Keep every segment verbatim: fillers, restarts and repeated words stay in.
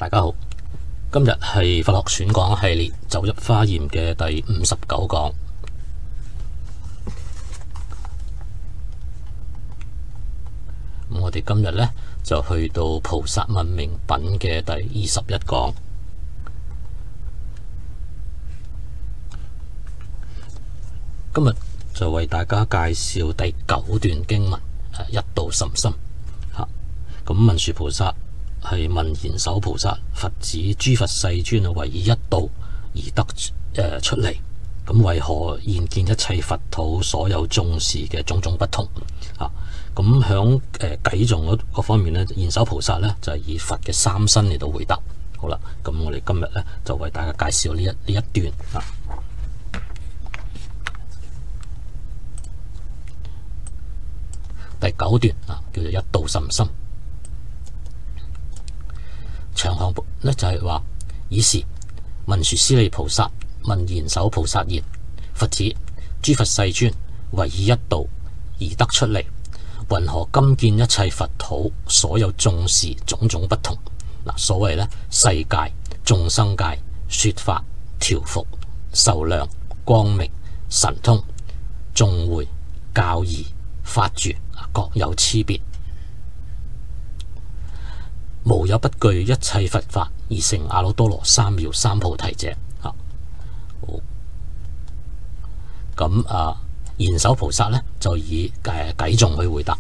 大家好，今日係佛學選講系列走入華嚴嘅第五十九講。咁我哋今日呢，就去到菩薩問明品嘅第二十一講。今日就為大家介紹第九段經文，一道甚深。吓，咁文殊菩薩係問賢首菩薩，佛子諸佛世尊啊，為以一道而得誒出嚟，咁為何現見一切佛土所有眾事嘅種種不同啊？咁響誒偈頌嗰方面咧，賢首菩薩咧就係、是、以佛嘅三身嚟到回答。好啦，咁我哋今日咧就為大家介紹呢一呢一段啊。第九段啊，叫做一道甚深。長行呢就係話，爾時文殊師利菩薩問賢首菩薩言：佛子諸佛世尊為以一道而得出嚟，云何今見一切佛土所有眾事種種不同？嗱，所謂咧世界、眾生界、說法、調伏、壽量、光明、神通、眾會、教義、法住，各有差別，無有不具一切佛法而成阿耨多羅三藐三菩提者。啊，好，咁啊，賢首菩薩呢，就以誒偈頌去回答，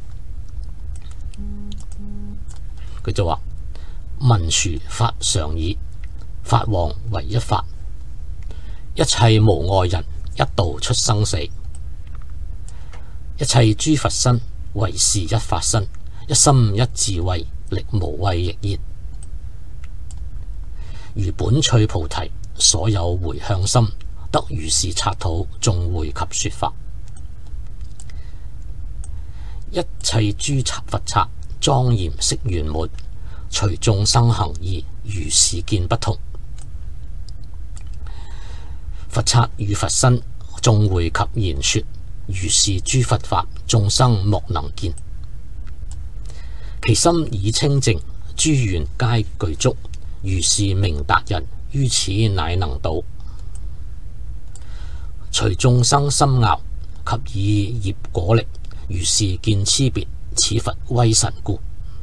佢就話：文殊法常已，法王唯一法，一切無礙人，一道出生死。一切諸佛身唯是一法身，一心一智慧，力無畏亦然。如本趣菩提，所有回向心，得如是剎土，眾會及說法。一切諸佛剎莊嚴色圓滿，隨眾生行義，如是見不同。佛剎與佛身，眾會及言說，如是諸佛法，眾生莫能見。其心已清淨，諸願皆具足，如是明達人，於此乃能度。隨眾生心樂，及以業果力，如是見差別，此佛威神故。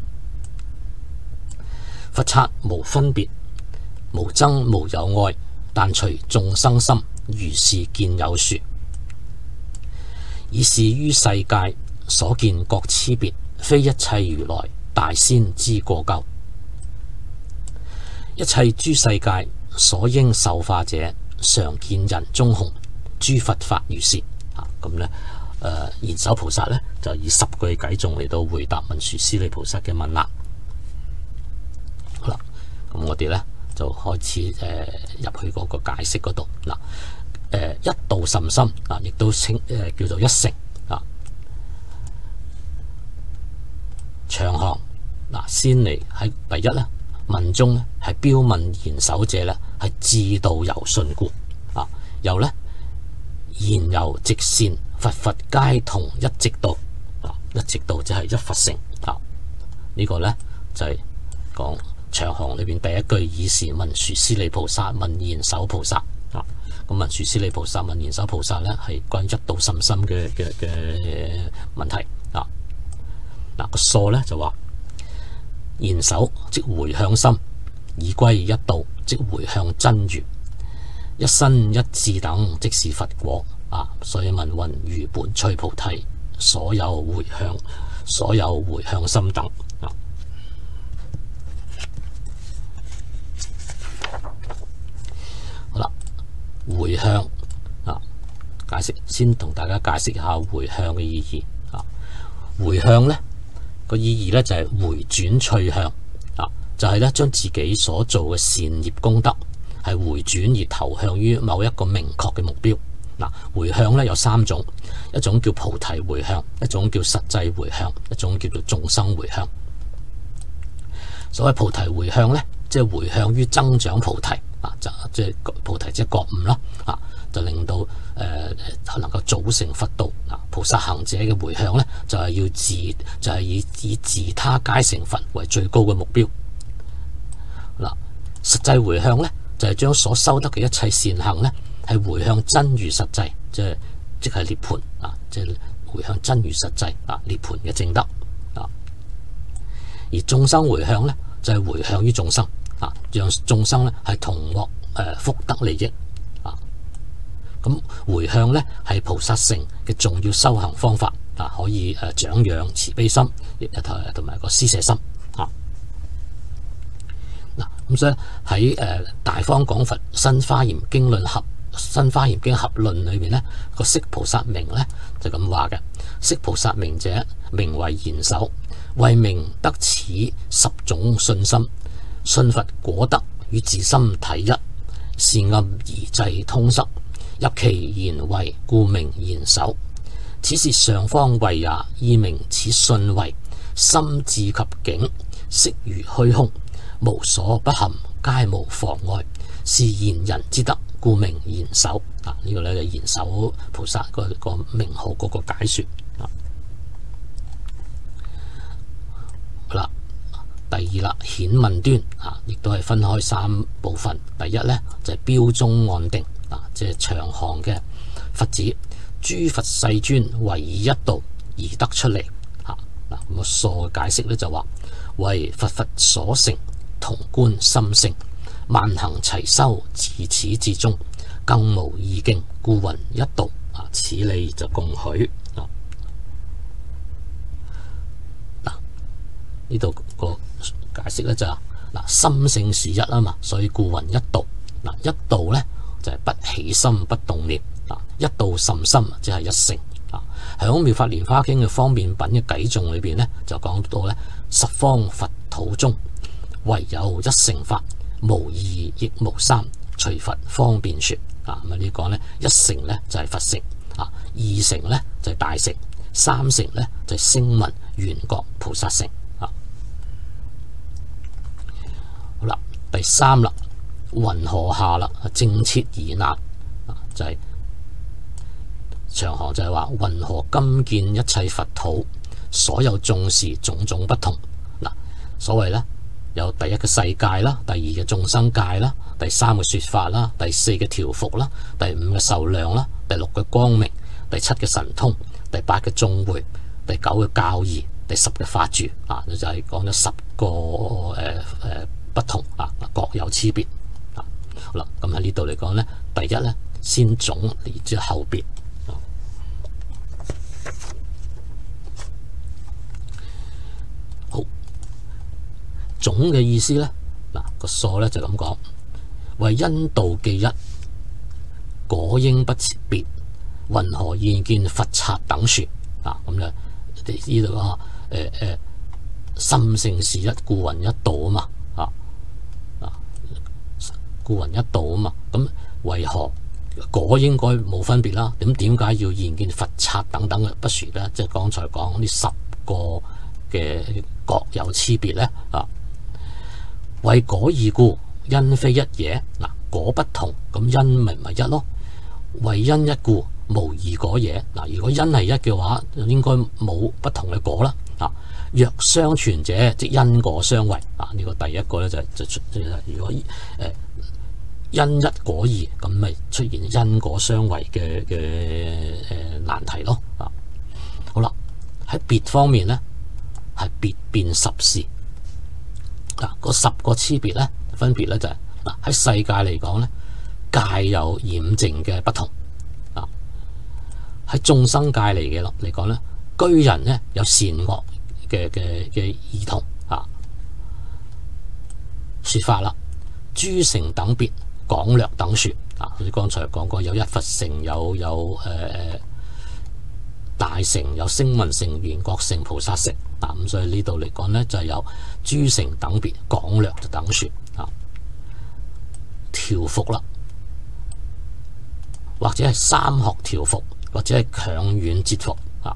佛剎無分別，無爭無有愛，但隨眾生心，如是見有殊。以是於世界所見各差別，非一切如來大仙知過咎。一切諸世界所應受化者，常見人中紅，諸佛法如是。啊，咁咧，誒，賢首菩薩咧就以十句偈頌嚟到回答文殊師利菩薩嘅問啦。好啦，咁我哋咧就開始誒入、呃、去嗰個解釋嗰度嗱。誒，一道甚深啊，亦都稱誒、呃、叫做一乘啊。長行嗱，先嚟喺第一咧，問中咧係標問賢首者咧係智度柔順故啊，又咧言柔直善，佛佛皆同一直道啊，一直道就係一佛乘啊。呢、這個咧就係、是、講長行裏邊第一句，爾時文殊師利菩薩問賢首菩薩啊。咁文殊師利菩薩問賢首菩薩咧，係關於一道甚深嘅嘅嘅問題啊。嗱、那個疏咧就話：賢首即回向心，已歸一道，即回向真如，一身一智等，即是佛果啊。所以問云：如本趣菩提，所有回向，所有回向心等啊。回向啊，解釋先同大家解釋下回向嘅意義啊。回向呢個意義呢，就係回轉趣向啊，就係呢將自己所做嘅善業功德係回轉而投向於某一個明確嘅目標。嗱、啊，回向呢有三種，一種叫菩提回向，一種叫實際回向，一種叫做眾生回向。所謂菩提回向呢，即係回向於增長菩提。啊，就即係菩提即係覺悟啦，啊，就令到誒、呃、能夠組成佛道。嗱、啊，菩薩行者嘅回向咧，就係、是、要自就係、是、以以自他皆成佛為最高嘅目標。 嗱，實際回向咧就係、是、將所修得嘅一切善行咧係回向真如實際，即係即係涅槃啊，即係回向真如實際啊，涅槃嘅正德啊。而眾生回向咧就係、是、回向於眾生啊，讓眾生咧係同獲誒、呃、福德利益啊。咁回向咧係菩薩乘嘅重要修行方法啊，可以誒長養慈悲心，亦同埋個施捨心啊。嗱，咁所以喺誒大方廣佛新華嚴經論合新華嚴經合論裏邊咧，個釋菩薩名咧就咁話嘅：釋菩薩名者，名為賢首，為明得此十種信心，信佛果德與自心體一，是暗而際通塞，入其言為，故名賢首。此是上方位也，意名此信位，心智及境，悉如虛空，無所不含，皆無妨礙，是賢人之德，故名賢首。啊，呢、這個咧就賢首菩薩個個名號嗰個解說。啊，好啦，第二啦，顯問端啊，亦都係分開三部分。第一咧就係、是、標中按定啊，即係長行嘅佛子。諸佛世尊唯以一道而得出嚟。吓，嗱，咁個疏嘅解釋咧就話，為佛佛所成，同觀心性，萬行齊修，自始至終，更無異境，故云一道。啊，此理就共許。啊，嗱，呢度個解釋咧就係、是、嗱，心性是一啊嘛，所以故云一道。嗱，一道咧就係、是、不起心不動念。一道甚深，即係一乘啊！喺《妙法蓮華經》嘅方便品嘅偈頌裏邊咧，就講到咧，十方佛土中唯有一乘法，無二亦無三，隨佛方便說啊！咁啊呢講咧，一乘咧就係佛乘啊，二乘咧就係大乘，三乘咧就係聲聞緣覺菩薩乘啊！好啦，第三啦，云何下啦？正切疑難啊，就係、是。長行就係話，云何今見一切佛土，所有眾事種種不同。嗱，所謂咧有第一個世界啦，第二個眾生界啦，第三個說法啦，第四個調伏啦，第五個壽量啦，第六個光明，第七個神通，第八個眾會，第九個教義，第十個法住啊，就係講咗十個誒誒、呃、不同啊，各有差別啊。好啦，咁喺呢度嚟講咧，第一咧先總，然之後別。總嘅意思咧，嗱個疏咧就咁講，為因道記一，果應不別，云何現見佛剎等殊啊？咁咧呢度啊，誒誒，心性是一，故云一道啊嘛，啊啊，故云一道啊嘛，咁為何果應該冇分別啦？咁點解要現見佛剎等等嘅不殊咧？即係剛才講呢十個嘅各有差別咧啊？為果異故，因非一也。嗱，果不同，咁因咪咪一咯。為因一故，無異果也。嗱，如果因係一嘅話，就應該冇不同嘅果啦。啊，若相傳者，即因果相違。啊，呢、這個第一個咧就就出，如果誒、呃、因一果異，咁咪出現因果相違嘅嘅誒難題咯。啊，好啦，喺別方面咧，係別變十事。嗱，嗰十個差別咧，分別咧就係嗱喺世界嚟講咧，界有染淨嘅不同啊；喺眾生界嚟嘅咯嚟講咧，居人咧有善惡嘅嘅嘅異同啊。說法啦，諸乘等別，廣略等說啊。好似剛才講過，有一佛乘，有有誒、呃、大乘，有聲聞乘、緣覺乘、菩薩乘。嗱，咁所以呢度嚟講咧，就係有諸乘等別，廣略就等說啊，調伏啦，或者係三學調伏，或者係強遠折伏啊，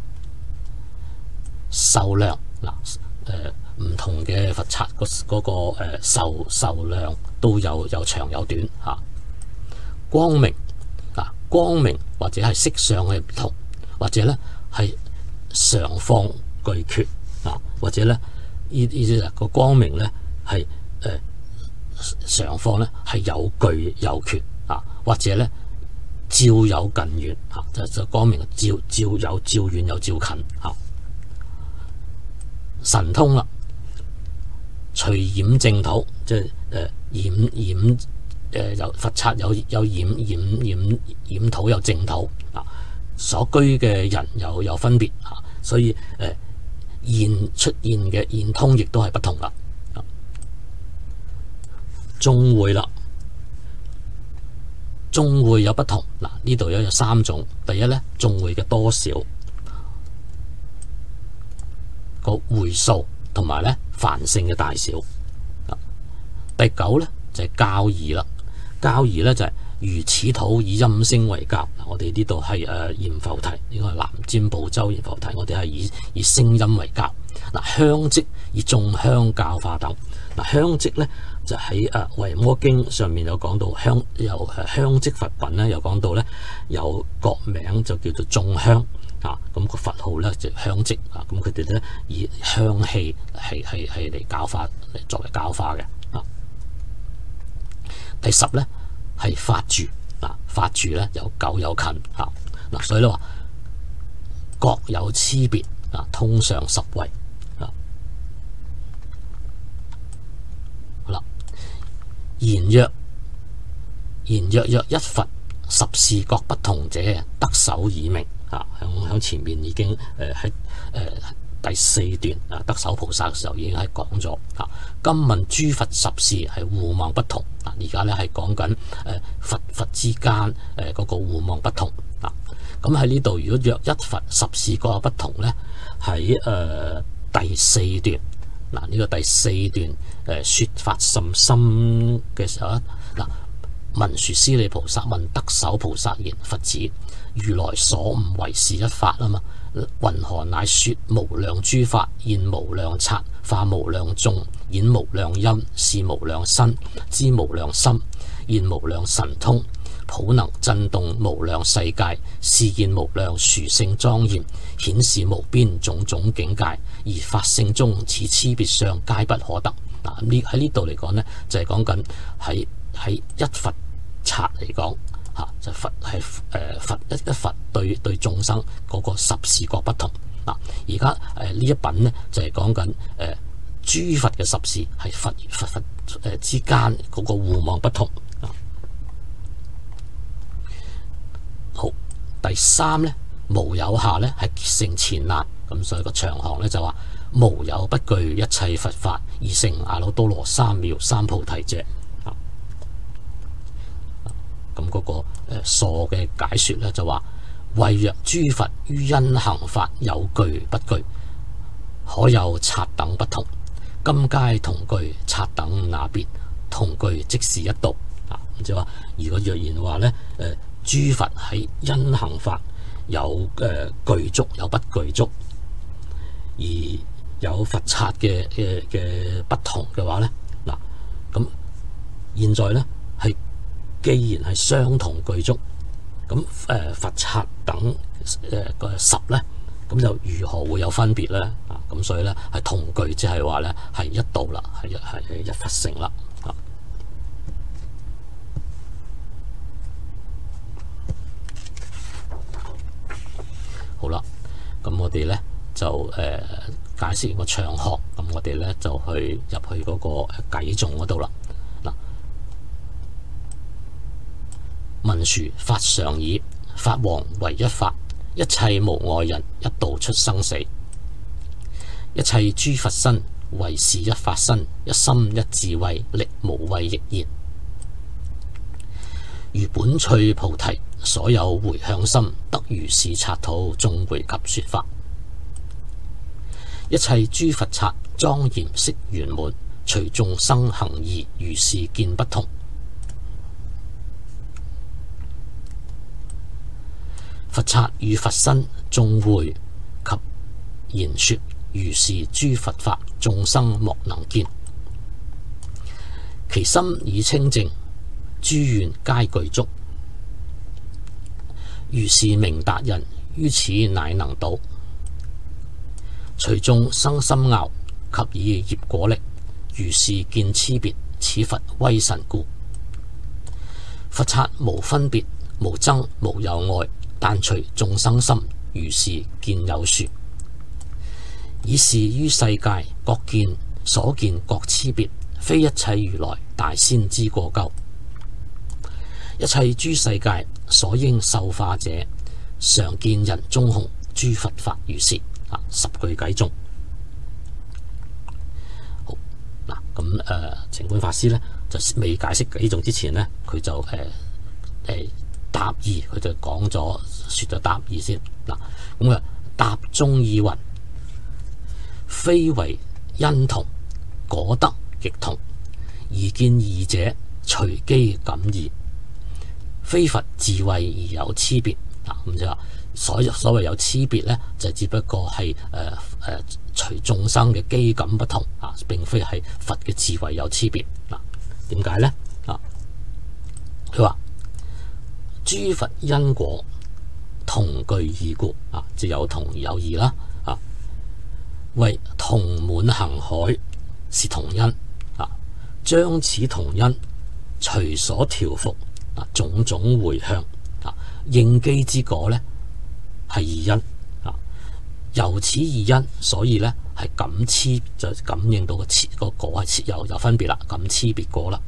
壽量嗱，誒唔同嘅佛剎嗰嗰個誒壽壽量都有有長有短啊，光明嗱，光明或者係色相嘅唔同，或者咧係常放具缺。啊，或者咧，呢呢啲個光明咧係誒上方咧係有據有缺啊，或者咧照有近遠啊，就就講明照照有照遠有照近啊。神通啦，隨染淨土，即係誒染染誒有佛剎有有染染染染土有淨土啊，所居嘅人有有分別啊，所以誒、呃、現出現嘅現通亦都係不同啦。眾會啦，眾會有不同嗱，呢度有有三種。第一咧，眾會嘅多少個會數，同埋咧梵性嘅大小。第九咧就係校儀啦，校儀咧就係如此土以音聲為校。我哋呢度係誒閻浮提，呢個係南瞻部洲閻浮提，我哋係以以聲音為校。嗱，香積以眾香教化等。嗱，香積咧就喺誒《維摩經》上面有講到香，有誒香積佛品咧，有講到咧有國名就叫做眾香啊，咁個佛號咧就香積啊，咁佢哋咧以香氣係係係嚟教化，嚟作為教化嘅啊。第十咧係法住啊，法住咧有久有近啊，嗱，所以咧話各有差別啊，通上十位。言若言若若一佛十事各不同者，得手已明啊！響響前面已經誒喺誒第四段啊，得手菩薩嘅時候已經係講咗啊。今問諸佛十事係互望不同啊，而家咧係講緊誒佛佛之間誒嗰個互望不同啊。咁喺呢度，如果若一佛十事各有不同咧，喺誒、呃、第四段。嗱，呢個第四段誒説法甚深嘅時候咧，嗱，文殊師利菩薩問得手菩薩言：佛子，如來所悟唯是一法啊嘛，云何乃説無量諸法，現無量剎，化無量眾，演無量音，是無量身，知無量心，現無量神通，普能震動無量世界，示現無量殊勝莊嚴，顯示無邊種種境界，而法性中此差別相皆不可得。嗱，呢喺呢度嚟講呢，就係講緊喺喺一佛剎嚟講嚇，就佛係誒佛一一佛對對眾生嗰個十事各不同。嗱，而家誒呢一品呢，就係講緊誒諸佛嘅十事係佛佛佛誒之間嗰個互望不同。好，第三咧，無有下咧係結成前難，咁所以個長行咧就話無有不具一切佛法而成阿耨多羅三藐三菩提者。咁嗰個誒疏嘅解說咧就話，謂若諸佛於因行法有具不具，可有剎等不同，今皆同具，剎等那別，同具即是一道。啊，即係話如果若然話咧誒。諸佛喺因行法有誒具足有不具足，而有佛剎嘅嘅嘅不同嘅話咧，嗱，咁現在咧係既然係相同具足，咁誒、呃、佛剎等誒個十咧，咁就如何會有分別咧？啊，咁所以咧係同具，即係話咧係一道啦，係係一佛乘啦。好啦，咁我哋咧就誒、呃、解釋完個長學，咁我哋咧就去入去嗰個偈頌嗰度啦。嗱，文殊法常已，法王唯一法，一切無礙人，一道出生死。一切諸佛身，唯是一法身，一心一智慧，力無畏亦然。如本趣菩提，所有回向心，得如是剎土，眾回及說法。一切諸佛剎，莊嚴色圓滿，隨眾生行義，如是見不同。佛剎與佛身，眾會及言說，如是諸佛法，眾生莫能見。其心已清淨，諸願皆具足。如是明達人，於此乃能度。隨眾生心樂，及以業果力，如是見差別， 此佛威神故。佛剎無分別，無爭無有愛，但隨眾生心，如是見有殊。以是於世界各見所見各差別，非一切如來大仙之過咎。一切諸世界所應受化者，常見人中紅，諸佛法如是。啊，十句偈頌。好嗱，咁誒，澄觀法師咧就未解釋偈頌之前咧，佢就誒誒、呃、答義，佢就講咗說咗答義先嗱。咁啊，答中意云：非為因同，果德亦同，而見二者隨機感異，非佛智慧而有差別。嗱，咁就話所所謂有差別咧，就只不過係誒誒隨眾生嘅機感不同啊，並非係佛嘅智慧有差別。嗱，點解咧？啊，佢話諸佛因果同具異故啊，即有同而有異啦。啊，為同滿行海是同因啊，將此同因隨所調伏啊，種種回向。應機之果咧係異因啊，由此異因，所以咧係感差就感應到個差個果係有有分別啦，感差別果啦。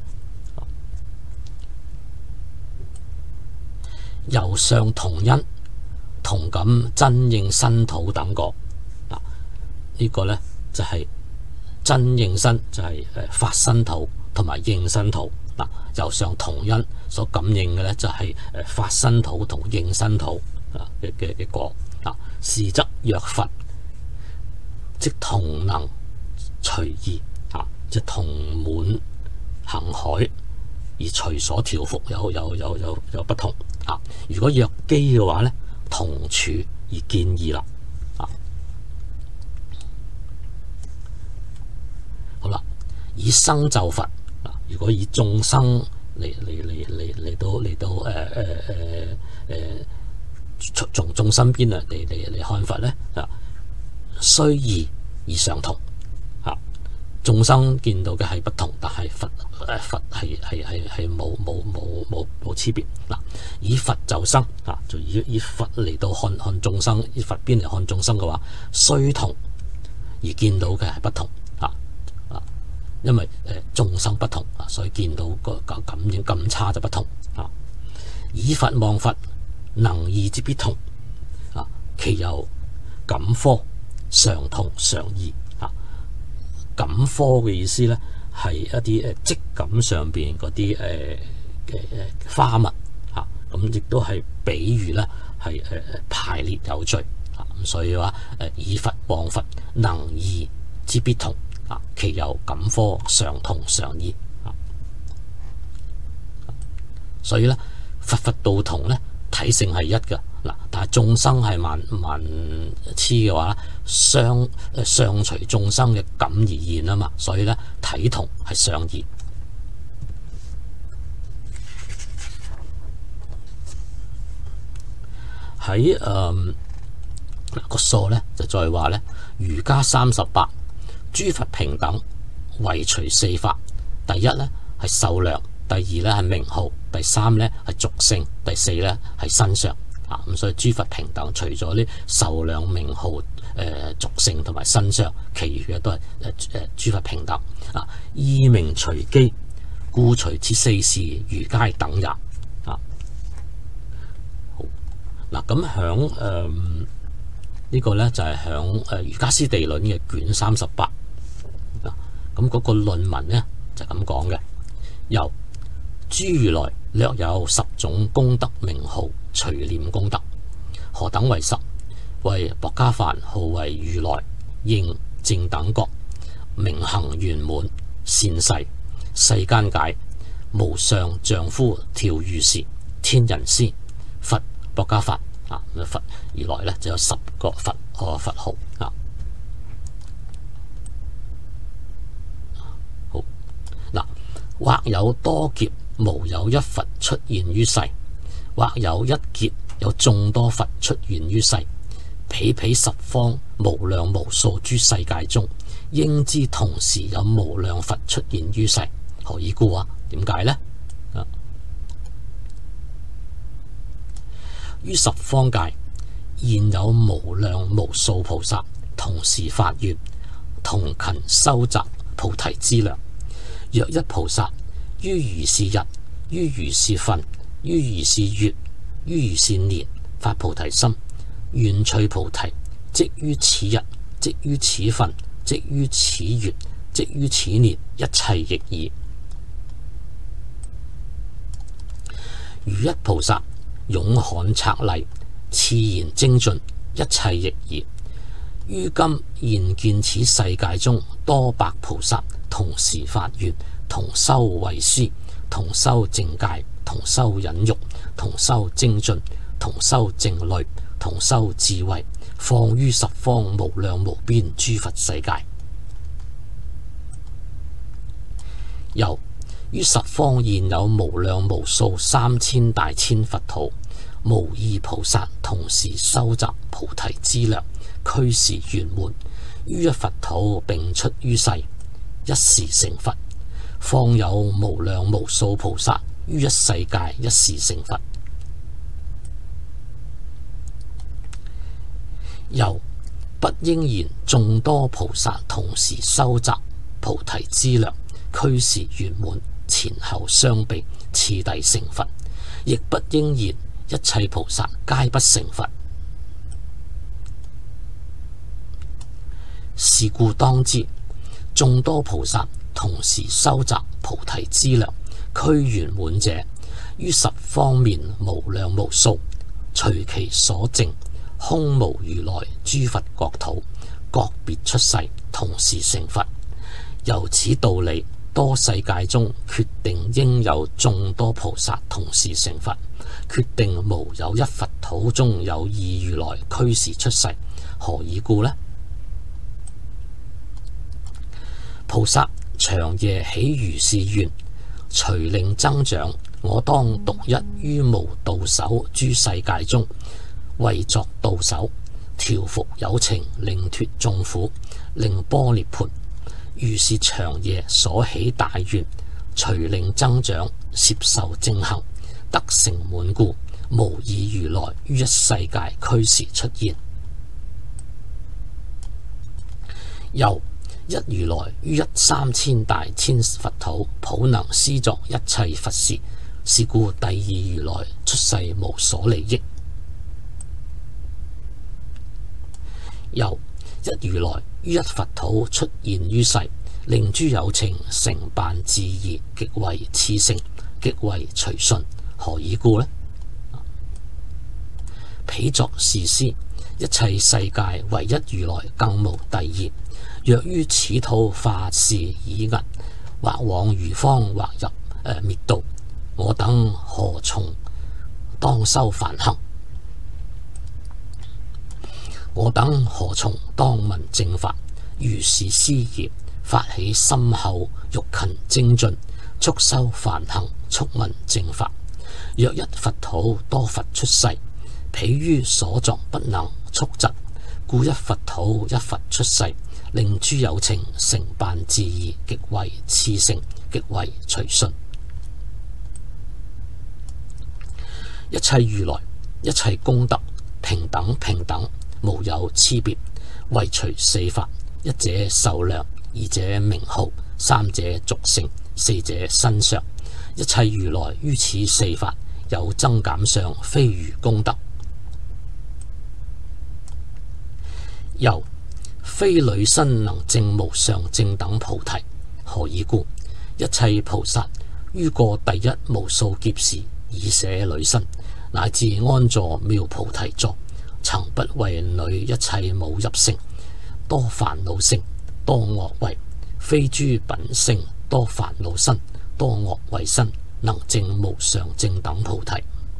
由上同因同感真應身土等果啊，呢個咧就係真應身，就係誒法身土同埋應身土。嗱，由上同因所感應嘅咧，就係誒法身土同應身土啊嘅嘅嘅果啊。是則若佛，即同能隨意啊，即同滿行海而隨所調伏，有有有有有不同啊。如果若機嘅話咧，同處而見異啦啊。好啦，以生就佛。如果以眾生嚟嚟嚟嚟嚟到嚟到誒誒誒誒從眾生邊啊嚟嚟嚟看佛咧啊，雖異而常同啊。眾生見到嘅係不同，但係佛誒佛係係係係冇冇冇冇冇差別嗱。以佛就生啊，就以以佛嚟到看看眾生，以佛邊嚟看眾生嘅話，雖同而見到嘅係不同。因為誒眾生不同啊，所以見到個感應咁差就不同啊。以佛望佛，能異之必同啊。其有感科，常同常異啊。感科嘅意思咧，係一啲誒質感上邊嗰啲誒嘅誒花蜜啊，咁亦都係比喻咧係誒排列有序啊。咁所以話誒以佛望佛，能異之必同。啊，其有感科，常同常異啊，所以咧，佛佛道同咧，體性係一嘅嗱，但係眾生係萬萬痴嘅話，相誒相隨眾生嘅感而現啊嘛，所以咧體同係相異。喺誒個數咧就再話咧，瑜伽三十八。諸佛平等，唯隨四法。第一咧係壽量，第二咧係名號，第三咧係俗性，第四咧係身相啊。咁所以諸佛平等，除咗呢壽量、名號、誒、呃、俗性同埋身相，其餘嘅都係誒誒諸佛平等啊。意名隨機，故隨此四事如皆等也啊。好嗱，咁響誒呢個咧就係響誒瑜伽師地論嘅卷三十八。咁嗰個論文咧就咁講嘅，由諸如來略有十種功德名號隨念功德，何等為十？為薄伽梵號為如來應正等覺，明行圓滿善逝世間解無上丈夫調御時天人師佛薄伽梵啊。佛如來咧就有十個佛個佛號啊。或有多劫無有一佛出現於世，或有一劫有眾多佛出現於世，彼彼十方無量無數諸世界中，應知同時有無量佛出現於世何以故啊？點解呢？於十方界現有無量無數菩薩同時發願，同勤修習菩提資糧。若一菩薩於如是日、於如是分、於如是月、於如是年發菩提心，願取菩提，即於此日，即於此分，即於此月，即於此年，一切亦爾。如一菩薩勇悍策勵，熾然精進，一切亦爾。於今現見此世界中多百菩薩同時發願，同修慧思，同修正戒，同修忍辱，同修精進，同修靜慮，同修智慧，放於十方無量無邊諸佛世界。又於十方現有無量無數三千大千佛土，無異菩薩同時修習菩提資糧，俱時圓滿，於一佛土並出於世，一時成佛。放有無量無數菩薩於一世界，一時成佛。又不應言眾多菩薩同時修習菩提資糧，俱時圓滿，前後相比，次第成佛。亦不應言一切菩薩皆不成佛。是故當知，眾多菩薩同時修習菩提資糧，俱圓滿者，於十方面無量無數，隨其所證，空無如來諸佛國土，各別出世，同時成佛。由此道理，多世界中決定應有眾多菩薩同時成佛，決定無有一佛土中有二如來俱時出世。何以故呢？菩薩長夜起如是願，隨令增長，我當獨一於無道手諸世界中，為作道手，調伏有情，令脫眾苦，令般涅槃。如是長夜所起大願，隨令增長，攝受正行，得成滿故，無異如來於一世界俱時出現。又一如來於一三千大千佛土，普能施作一切佛事，是故第二如來出世無所利益。又一如來於一佛土出現於世，令諸有情成辦自意，極為熾盛，極為隨順。何以故呢？彼作是師，一切世界唯一如來，更無第二。若於此土化事以銀，或往餘方，或入誒滅道，我等何從當修梵行？我等何從當聞正法？如是師言，發起深厚欲勤精進，速修梵行，速聞正法。若一佛土多佛出世，彼於所作不能速疾，故一佛土一佛出世，令諸有情成辦自意，極為熾盛，極為隨順。一切如來，一切功德，平等平等，無有差別。唯除四法：一者壽量，二者名號，三者俗性，四者身相。一切如來於此四法有增減相，非餘功德。又非女身能證無上正等菩提。何以故？一切菩薩於過第一無數劫時，已捨女身，乃至安坐妙菩提座，曾不為女一切無入性，多煩惱性，多惡慧，非諸品性，多煩惱身，多惡慧身，能證無上正等菩提。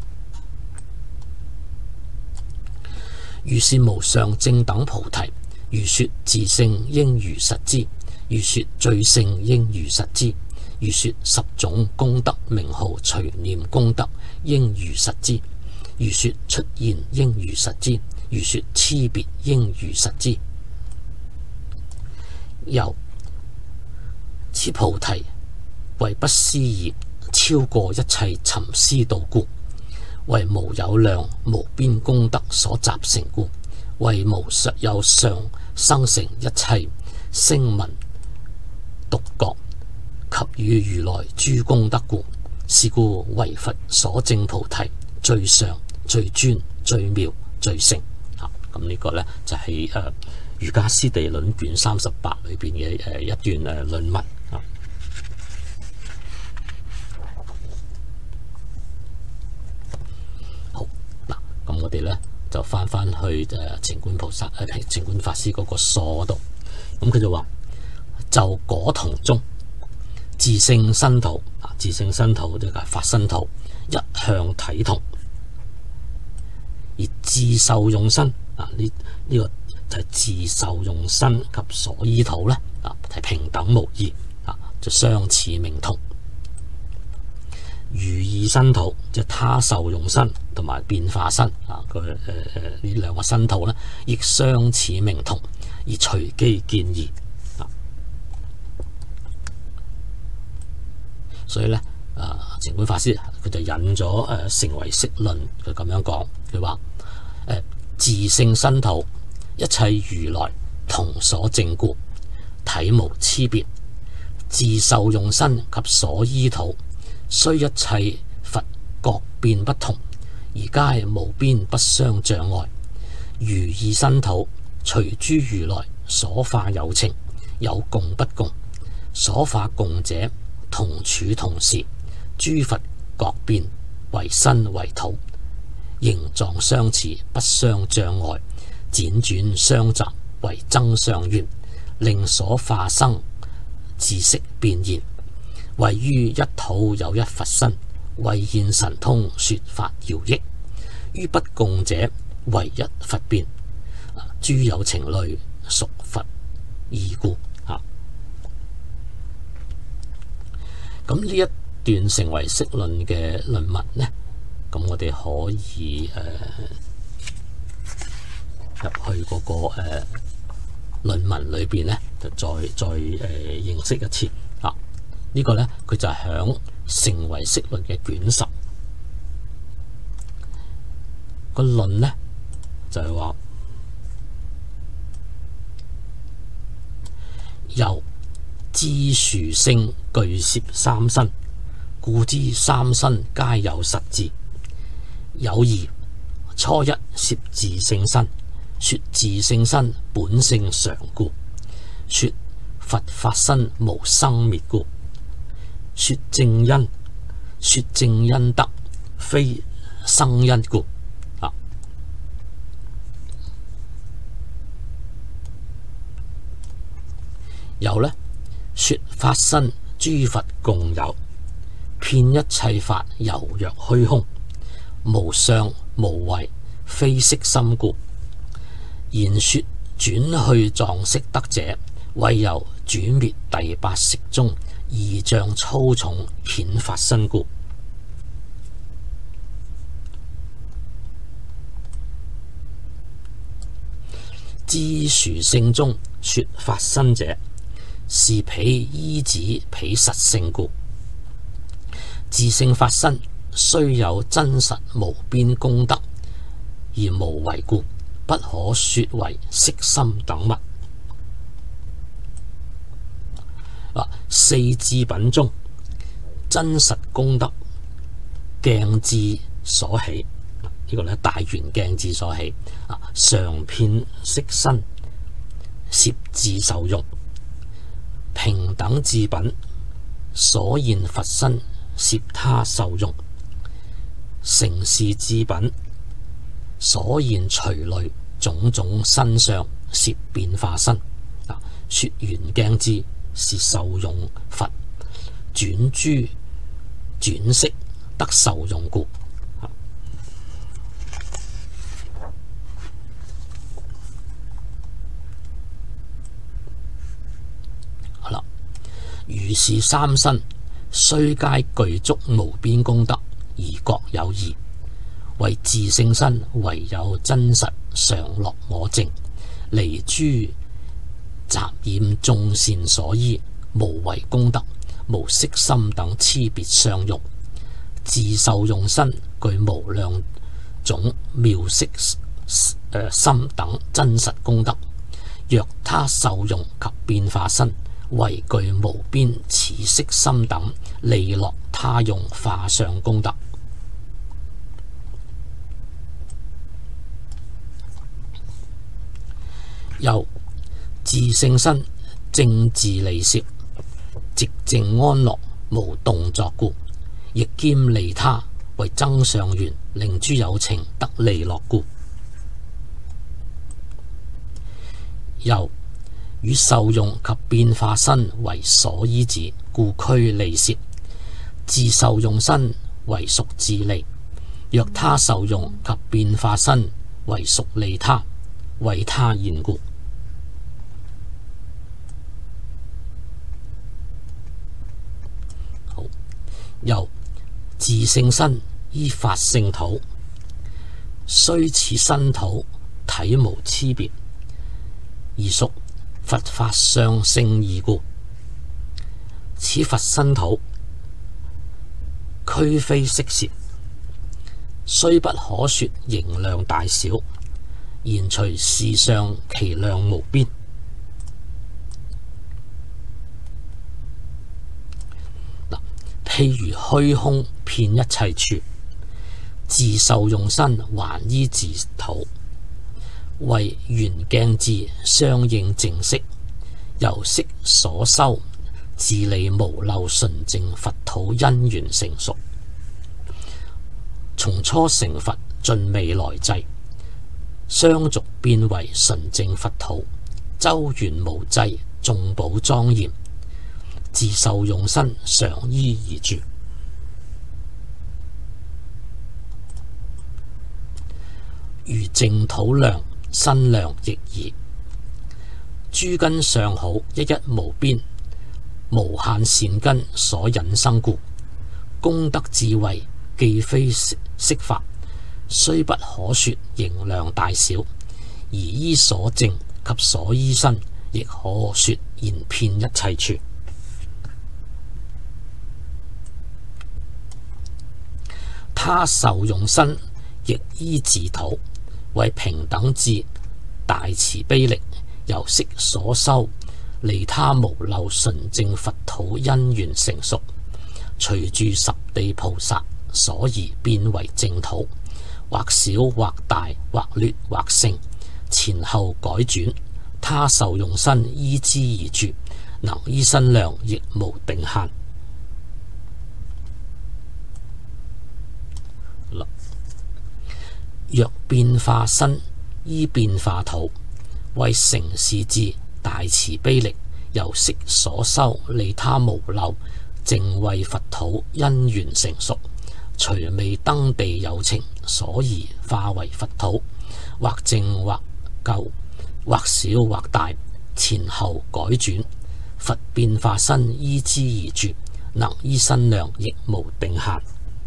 如是無上正等菩提，如說自性應如實知，如說最勝應如實知，如說十種功德名號隨念功德應如實知，如說出現應如實知，如說差別應如實知。又此菩提為不思議，超過一切尋思道故，為無有量無邊功德所集成故，為無有上生成一切聲聞獨覺及與如來諸功德故，是故為佛所證菩提最上最尊最妙最勝。啊，咁呢個呢，就係、是、誒、呃《瑜伽師地論》卷三十八裏邊嘅誒一段誒論文啊。好嗱，咁我哋呢，就翻翻去誒澄觀菩薩誒澄觀法師嗰個疏度，咁佢就話就果同中自性身土啊，自性身土即係法身土一向體同，而自受用身啊呢呢、這個就係自受用身及所依土咧啊，係平等無異啊，就相似名同。餘異身土即係他受用身同埋變化身啊，佢誒誒呢兩個身土咧，亦相似名同，而隨機見異啊。所以咧啊，澄觀法師佢就引咗誒、呃、成唯識論，佢咁樣講，佢話誒自性身土一切如來同所證故，體無差別，自受用身及所依土，雖一切佛各變不同，而皆無邊不相障礙。餘異身土隨諸如來所化有情，有共不共，所化共者同處同時，諸佛各變為身為土，形狀相似不相障礙，輾轉相雜為增上緣，令所化生自識變現。位於一土有一佛身，為現神通說法饒益。於不共者唯一佛變，諸有情類屬佛異故。啊，咁呢一段成唯識論嘅論文呢，咁我哋可以誒入、呃、去嗰、那個誒、呃、論文裏邊呢，就再再誒、呃、認識一次。啊，呢、這個呢，佢就係響成唯識論嘅卷十個論呢，就係話由知殊勝具攝三身，故知三身皆有實質。有二初一攝自性身，說自性身本性常故，說佛法身無生滅故，說正因，說正因得非生因故。啊，有呢，說法身諸佛共有，遍一切法猶若虛空，無相無為非色心故。言說轉去藏識得者，為由轉滅第八識中異象粗重顯法身故。知殊勝中說法身者，是彼依止彼實性故。自性法身雖有真實無邊功德，而無為故，不可說為色心等物。四智品中真實功德鏡智所起，呢、這個咧大圓鏡智所起啊，常遍色身攝自受用，平等智品所現佛身攝他受用，成事智品所現隨類種種身相攝變化身啊，說圓鏡智是受用佛轉諸轉識得受用故。好啦，如是三身雖皆具足無邊功德，而各有異。為自性身唯有真實常樂我淨，離諸雜染眾善所依，無為功德， 無色心等差別相用，自受用身具無量種妙色、呃、心等真實功德。若他受用及變化身為具無邊此色心等利樂他用化相功德。又自性身正自利攝，寂靜安樂無動作故，亦兼利他為增上緣，令諸有情得利樂故。又與受用及變化身為所依止，故俱利攝。自受用身為屬自利，若他受用及變化身為屬利他，為他現故。好，又自性身依法性土，雖此身土體無差別，而屬佛法相性異故。此佛身土俱非色攝，雖不可說形量大小，然隨事相其量無邊。譬如虛空遍一切處，自受用身還依自土，為緣鏡智相應淨色，由色所修自利無漏純淨佛土因緣成熟。從初成佛盡未來際，相續變為純淨佛土，周圓無際，眾寶莊嚴，自受用身常依而住。如淨土量身量亦爾，諸根相好，一一無邊，無限善根所引生故，功德智慧既非色法，雖不可說形量大小，而依所證及所依身，亦可說言遍一切處。他受用身亦依自土，為平等智大慈悲力，由色所修利他無漏純正佛土因緣成熟，隨住十地菩薩所宜變為淨土，或小或大，或劣或勝，前後改轉。他受用身依之而住，能依身量亦無定限。若變化身依變化土，為成事智大慈悲力，由色所修利他無漏淨慧佛土因緣成熟，隨未登地有情所宜化為佛土，或淨或舊，或小或大，前後改轉。佛變化身依之而住，能依身量亦無定限。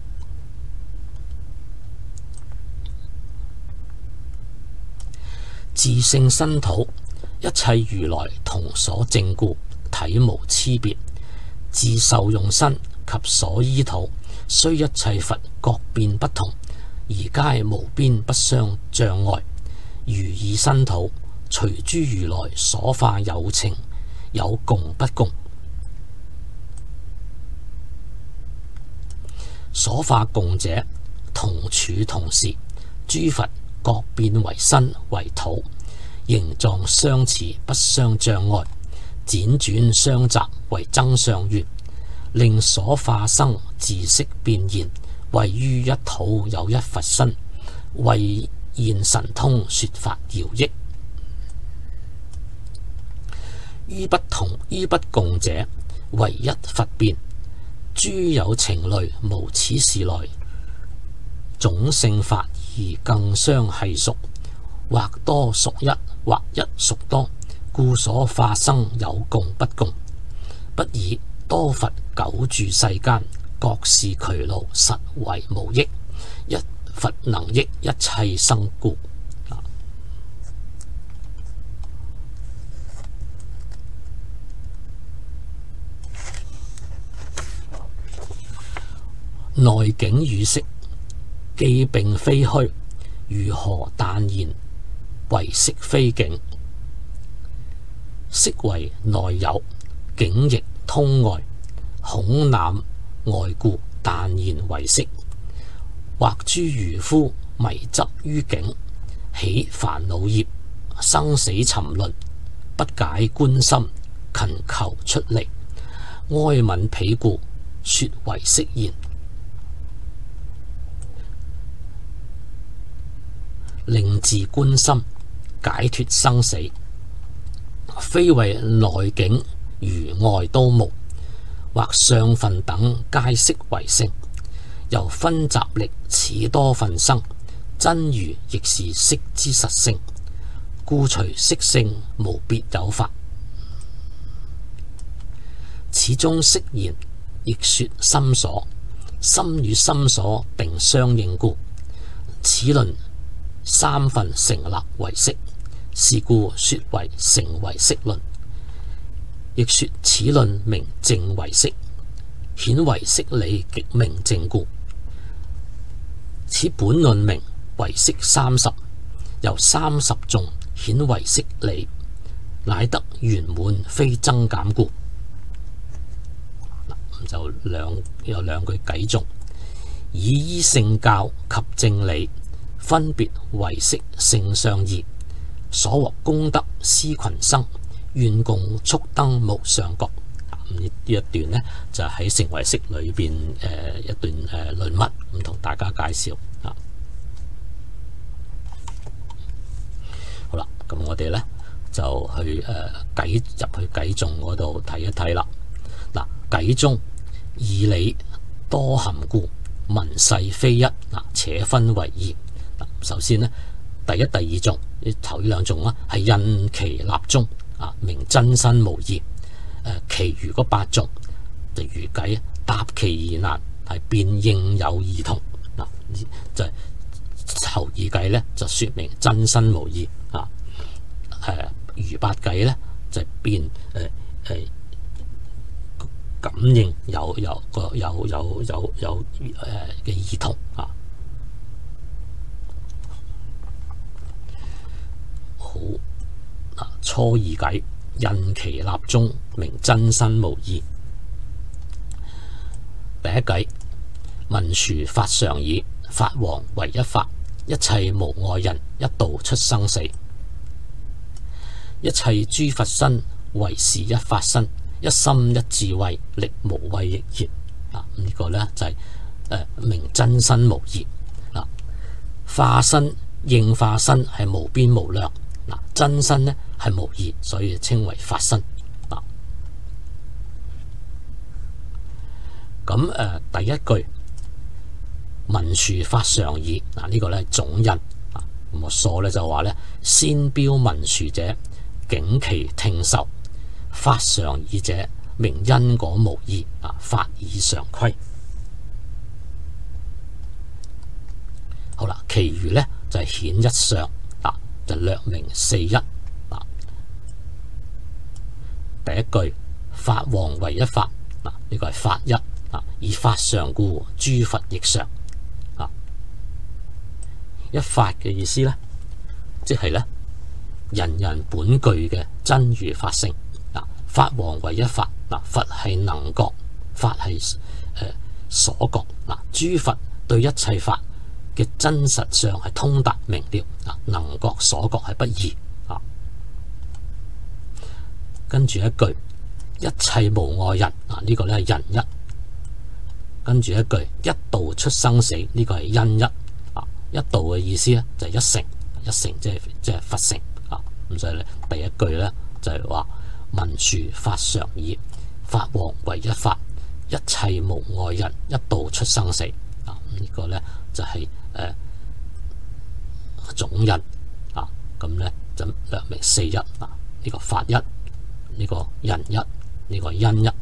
自性身土，一切如來同所證故，體無差別。自受用身及所依土，雖一切佛各變不同，而皆無邊不相障礙。如以身土，隨諸如來所化有情，有共不共。所化共者，同處同時，諸佛各變為身為土，形狀相似不相障礙，輾轉相雜為增上緣，令所化生自色變現，位於一土有一佛身，為現神通說法饒益。於不同於不共者，唯一佛變。諸有情類無此事來種性法而更相繫屬，或多屬一，或一屬多，故所化生有共不共。不以多佛久住世間，各是劬勞，實為無益。一佛能益一切生故。 內境與色，既並非虛，如何但言為色非境？色為內有，境亦通外，恐覽外故，但言為色。或諸愚夫迷執於境，起煩惱業，生死沉淪，不解觀心，勤求出離，哀憫彼故，說為色言。令自觀心，解脫生死，非為內境如外都無，或相分等皆悉為性。由分集力此多分生，真如亦是色之實性，故除色性無別有法。此中色言亦說心所，心與心所並相應故，此論三分成立為色，是故說為成為色論。亦說此論名淨為色，顯為色理極明淨故。此本論名為色三十，由三十頌顯為色理，乃得圓滿非增減故。就兩有兩句偈頌，以依聖教及正理，分別為色性相異，所獲功德施群生，願共速登無上覺。呢一段呢，就喺成為色裏邊誒一段誒論文，咁同大家介紹啊。好啦，咁我哋呢，就去誒偈入去偈頌嗰度睇一睇啦。嗱，偈中義理多含故，文細非一，嗱且分為二。嗱，首先呢，第一、第二頌，頭呢兩頌啦，係印其立中啊，名真身無異。誒，其餘嗰八頌就如偈答其疑難，係辨應有異同。嗱，就係頭二偈咧就說明真身無異啊。誒，餘八偈咧就辨誒誒感應有有個有有有有誒嘅異同啊。好嗱，初二偈。印其立中，名真身無異。第一偈，文殊法常已，法王唯一法，一切無礙人，一度出生死。一切諸佛身，唯是一法身，一心一智慧，力無畏亦然。啊，呢、這個呢就係、是呃、名真身無異。啊，化身應化身係無邊無量。嗱，真身呢係無異，所以稱為法身。嗱，咁誒第一句文殊法常已，嗱、這、呢個咧總印啊，咁我疏咧就話咧先標文殊者，境其聽受；法常已者，名因果無異啊，法以常規。好啦，其餘咧就係、是、顯一相。就略名四一。嗱，第一句法王唯一法，嗱、這、呢個係法一啊，以法常故，諸佛亦常啊。一法嘅意思咧，即係咧人人本具嘅真如法性啊。法王唯一法，嗱，佛係能覺，法係誒、呃、所覺。嗱，諸佛對一切法嘅真實上係通達明了啊，能覺所覺係不二啊。跟住一句一切無礙人啊，呢個咧係人一。跟住一句一度出生死，呢個係因一啊。一度嘅意思咧就係一成，一成即係即係佛成啊。咁所以咧第一句咧就係話文殊法常已，法王唯一法，一切無礙人，一度出生死啊。呢個咧就係、是。誒、呃，總印啊，咁咧就略名四一啊。呢、這個法一，呢、這個人一，呢、這個因一啊。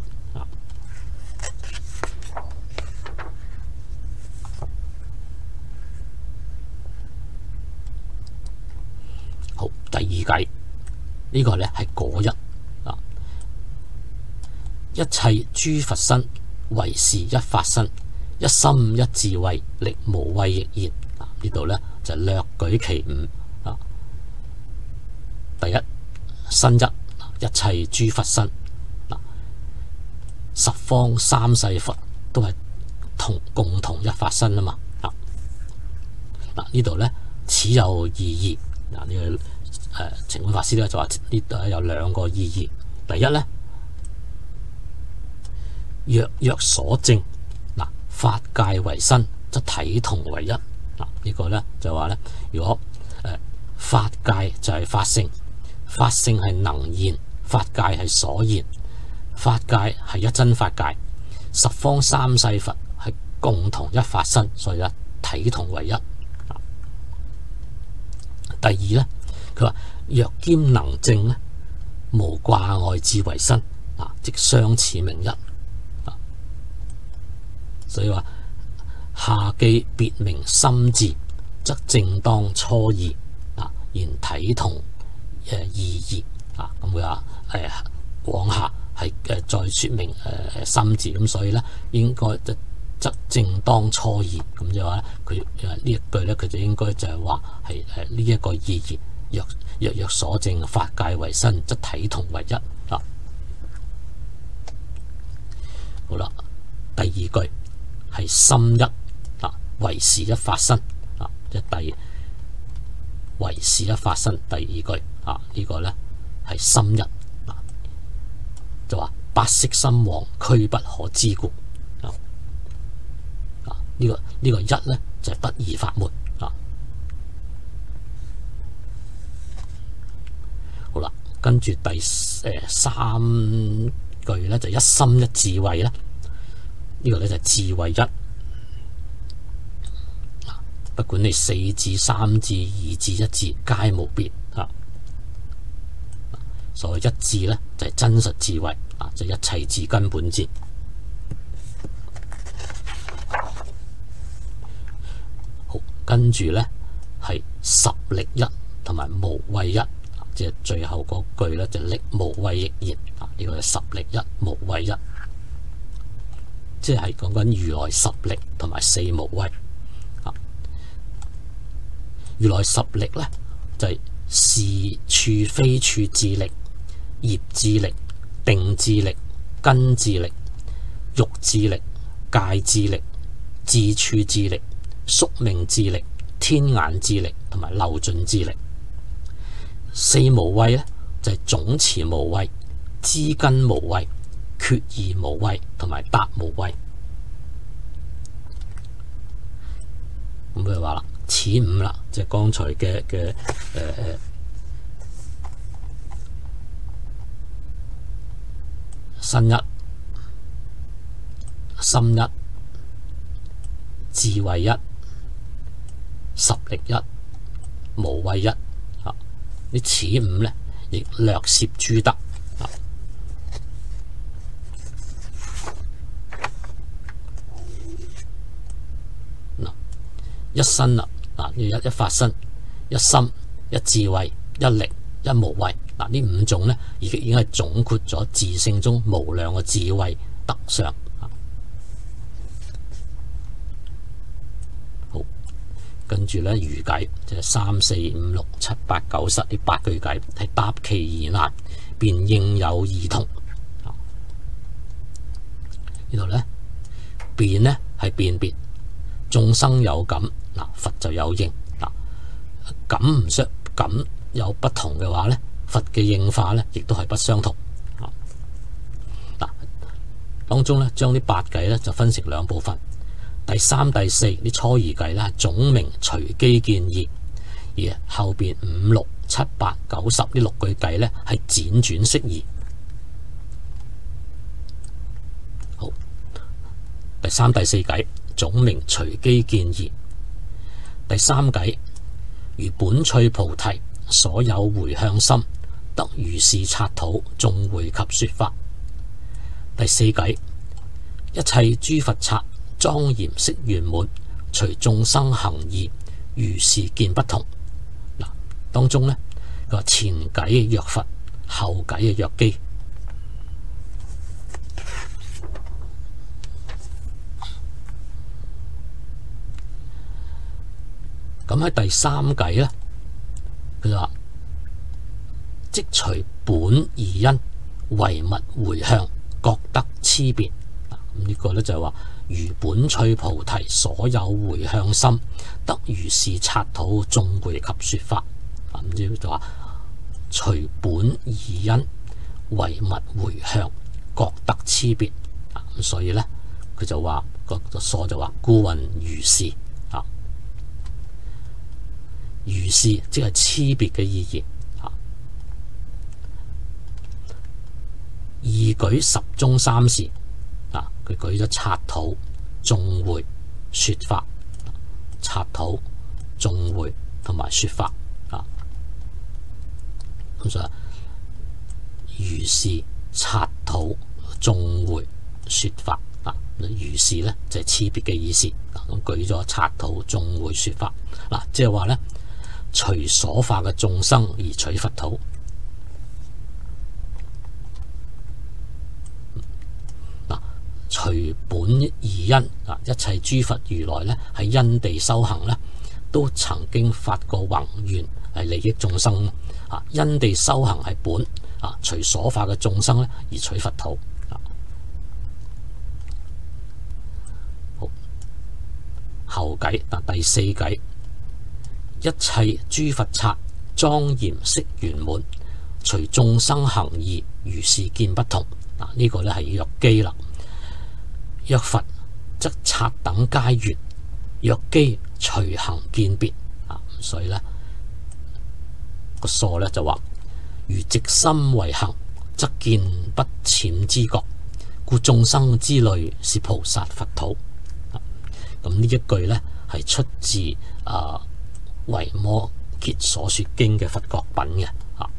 好，第二偈呢、這個咧係果一啊，一切諸佛身，唯是一法身， 一心一智慧，力無畏亦然。啊，呢度咧就略舉其五。啊，第一身一，一切諸佛身。嗱，十方三世佛都係同共同一法身啊嘛。啊，嗱呢度咧此有二義。嗱呢個誒澄本法師咧就話呢度有兩個意義。第一咧，若若所證，嗱法界為身，則體同為一。嗱呢個咧就話咧，如果誒、呃、法界就係法性，法性係能現，法界係所現，法界係一真法界，十方三世佛係共同一法身，所以咧體同為一。第二咧，佢話若兼能證咧，無掛礙智為身，啊，即相似名一。啊，所以話下記別名心智，則正當初二。啊，然體同誒二義。啊，咁佢話誒往下係誒再說明誒心智，咁所以咧應該就則正當初二。咁就話咧佢誒呢一句咧，佢就應該就係話係誒呢一個意義。若若若所證，法界為身，則體同為一。啊，好啦，第二句係心一。啊，唯是一法身。啊，即係第唯是一法身。第二句啊，這個、呢個咧係心一。啊，就話八識心王，俱不可知故。啊，啊呢、這個呢、這個一咧就係、是、不二法門。啊，好啦，跟住第誒三句咧就是、一心一智慧啦。呢、這個咧就係、是、智慧一。不管你四智、三智、二智、一智，皆無別。啊，所謂一智咧就係、是、真實智慧。啊，就是、一切智根本智。好，跟住咧係十力一同埋無畏一。即係最後嗰句咧就力無畏亦然。啊，呢、這個係十力一無畏一，即係講緊如來十力同埋四無畏。如來十力咧就係、是、是處非處智力、業智力、定智力、根智力、欲智力、戒智力、自處智力、宿命智力、天眼智力同埋漏盡智力。四無畏咧就係、是、總持無畏、知根無畏、決疑無畏同埋達無畏。咁佢話啦，此五啦，即係剛才嘅嘅誒身一、心一、智慧一、十力一、無畏一。啊，呢此五咧亦略攝諸德。啊，嗱，一身啦。嗱，要一一法身、一心、一智慧、一力、一無畏。嗱，呢五種咧，已經已經係總括咗自性中無量嘅智慧德相。好，跟住咧餘偈就係三四五六七八九十呢八句偈，係答其而難，便應有異同。呢度咧辨咧係辨別，眾生有感。嗱，佛就有應。嗱，感唔相感有不同嘅話咧，佛嘅應化咧亦都係不相同。嗱，當中咧將啲八偈咧就分成兩部分，第三、第四啲初二偈咧係總名隨機見義，而後邊五六七八九十呢六句偈咧係輾轉釋義。好，第三、第四偈總名隨機見義。第三偈如本趣菩提，所有回向心，得如是剎土，眾會及說法。第四偈一切諸佛剎，莊嚴色圓滿，隨眾生行義，如是見不同。嗱，當中呢，佢話前偈若佛，後偈若機。 咁喺第三計咧，佢就話即隨本而因，唯物回向，各得差別。咁呢個咧就係話如本趣菩提所有回向心，得如是剎土眾會及說法。咁呢就話隨本而因，唯物回向，各得差別。咁所以咧佢就話個所就話故云如是啊，如是即係差別嘅意義啊。二舉十中三事啊，佢舉咗剎土、眾會、說法，剎土、眾會同埋說法啊。咁所以如是剎土、眾會、說法啊，如是咧就係差別嘅意思。咁舉咗剎土、眾會、說法嗱，即係話咧隨所化嘅眾生而取佛土。嗱，隨本而因啊，一切諸佛如來咧喺因地修行咧，都曾經發過宏願係利益眾生啊。因地修行係本啊，隨所化嘅眾生咧而取佛土。後偈嗱，第四偈，一切諸佛剎莊嚴色圓滿，隨眾生行義，如是見不同。嗱，呢個咧係若機啦。若佛則剎等皆圓，若機隨行見別啊。所以咧個疏咧就話如直心為行，則見不淺知覺，故眾生之類是菩薩佛土。咁呢一句呢係出自啊維摩詰所說經嘅佛國品嘅啊。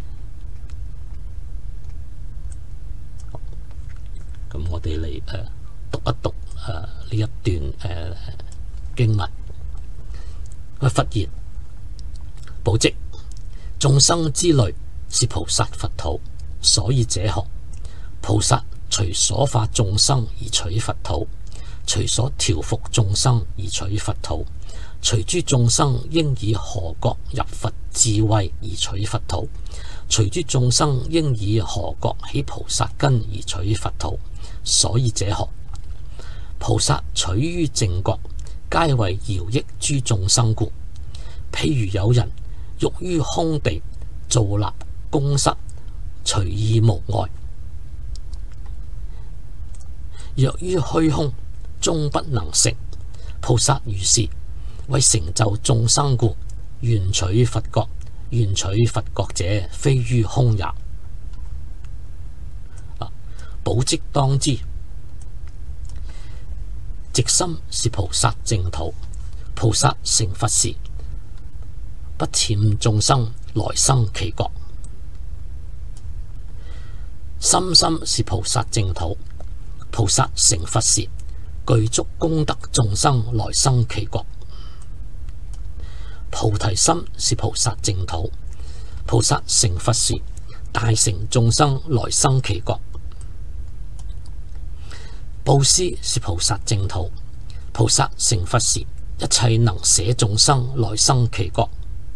咁我哋嚟誒讀一讀誒呢一段誒、呃、經文。佛言：寶積，眾生之類是菩薩佛土，所以者何？菩薩隨所化眾生而取佛土，隨所調伏眾生而取佛土，隨諸眾生應以何覺入佛智慧而取佛土，隨諸眾生應以何覺起菩薩根而取佛土，所以者何？菩薩取於正覺，皆為饒益諸眾生故。譬如有人欲於空地造立宮室，隨意無礙；若於虛空終不能成，菩薩如是，為成就眾生故，願取佛國。願取佛國者，非於空也。寶積當知，直心是菩薩淨土。菩薩成佛時，不諂眾生來生其國。心心是菩薩淨土。菩薩成佛時，具足功德眾生來生其國。菩提心是菩薩淨土。菩薩成佛時，大成眾生來生其國。布施是菩薩淨土。菩薩成佛時，一切能捨眾生來生其國。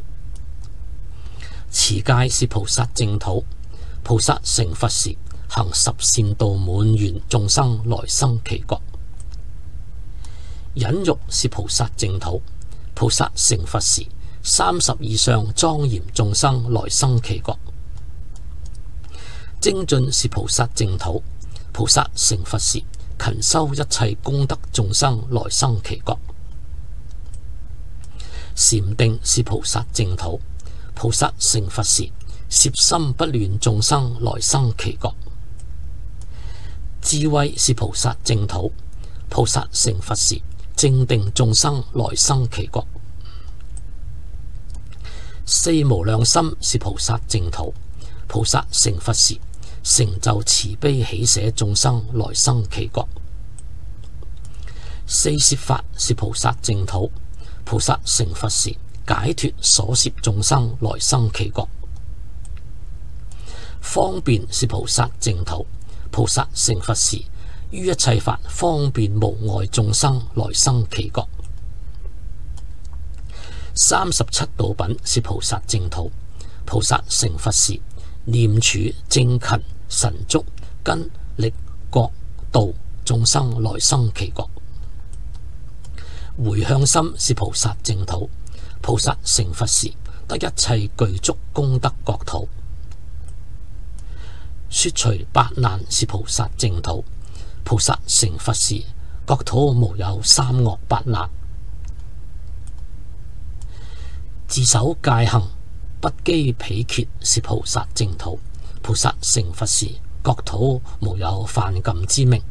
持戒是菩薩淨土。菩薩成佛時，行十善道滿願眾生來生其國。忍辱是菩薩淨土。菩薩成佛時，三十以上莊嚴眾生來生其國。精進是菩薩淨土。菩薩成佛時，勤修一切功德眾生來生其國。禪定是菩薩淨土。菩薩成佛時，攝心不亂眾生來生其國。智慧是菩薩淨土。菩薩成佛時，正定眾生來生其國。四無量心是菩薩淨土。菩薩成佛時，成就慈悲喜捨眾生來生其國。四攝法是菩薩淨土。菩薩成佛時，解脫所攝眾生來生其國。方便是菩薩淨土。菩薩成佛時，於一切法方便無礙眾生來生其國。 三十七道品是菩薩淨土。菩薩成佛時，念處精勤神足，根力覺度眾生來生其國。回向心是菩薩淨土。菩薩成佛時，得一切具足功德國土。說除八難是菩薩淨土。菩薩成佛時，國土無有三惡八難。自守戒行，不羈彼劫是菩薩淨土。菩薩成佛時，國土無有犯禁之名。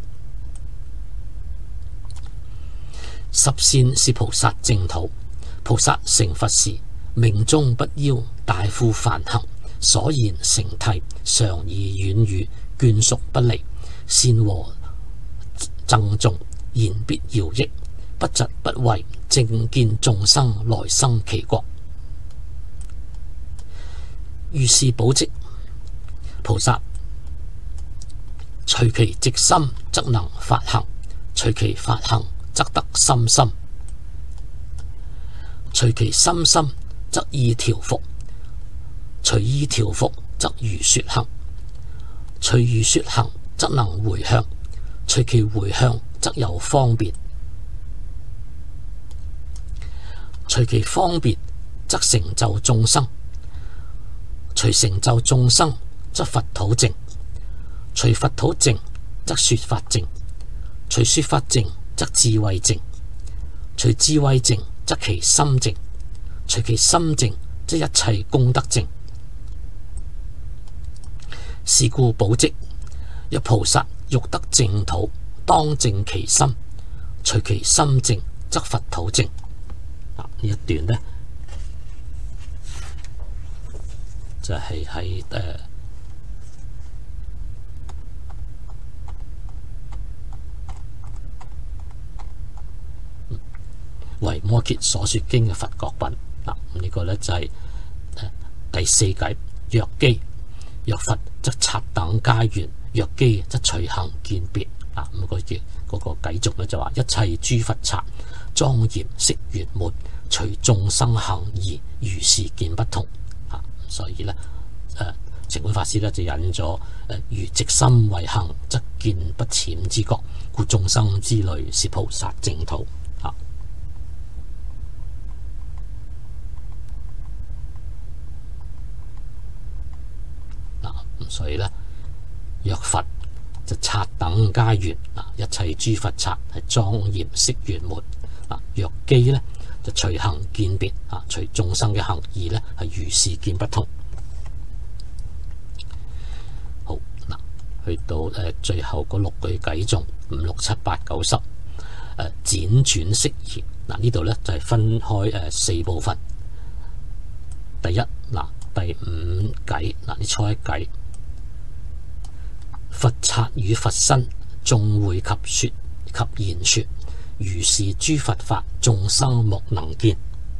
十善是菩薩淨土。菩薩成佛時，命中不要大富梵行，所言成諦常以遠語，眷屬不離，善和僧眾言必饒益，不疾不違，正見眾生來生其國。如是寶積，菩薩隨其直心則能發行，隨其發行則得心心，隨其心心則意調伏，隨意調伏則如說行，隨如說行則能回向，隨其回向則有方便，隨其方便則成就眾生，隨成就眾生則佛土淨，隨佛土淨則說法淨，隨說法淨則智慧淨，隨智慧淨則其心淨，隨其心淨則一切功德淨。是故寶積，若菩薩欲得淨土，當淨其心，隨其心淨則佛土淨。呢一段呢，就係喺誒維摩詰所說經嘅佛國品。嗱，呢、這個呢就係、是呃、第四偈。若機若佛則剎等皆圓，若機則隨行見別。啊，咁、那個叫嗰個偈頌呢就話：一切諸佛剎莊嚴色圓滿，隨眾生行義，如是見不同。啊，所以呢，誒澄本法師呢就引咗誒、呃、如直心為行，則見不淺之覺，故眾生之類是菩薩淨土。啊，嗱，咁所以呢，若佛就剎等皆圓，啊，一切諸佛剎係莊嚴色圓滿。啊，若機呢就隨行見別，啊，隨眾生嘅行義呢係如是見不同。好，嗱，去到誒、呃、最後嗰六句偈頌五六七八九十，誒輾轉釋疑。嗱，呢度呢就係、是、分開誒、呃、四部分。第一，嗱、呃、第五偈，嗱呢初一偈，佛剎與佛身眾會及說及言說，如是諸佛法眾生莫能見。